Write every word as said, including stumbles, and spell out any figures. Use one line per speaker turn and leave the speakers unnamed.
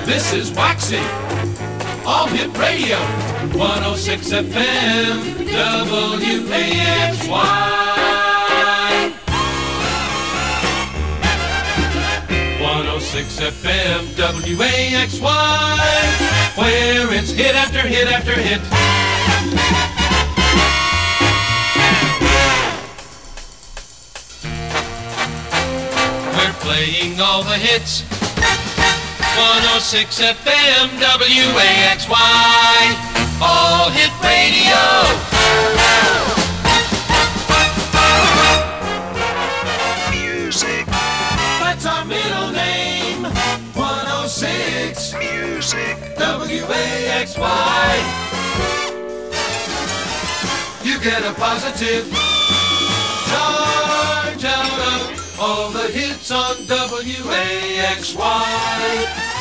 This is Waxy, All Hit Radio, one oh six F M, W A X Y. one oh six F M, W A X Y, where it's hit after hit after hit. We're playing all the hits. one oh six F M, W A X Y, All Hit Radio.
Music.
That's our middle name. one oh six
Music.
W A X Y. You get a positive charge out of all the hits on W A X Y.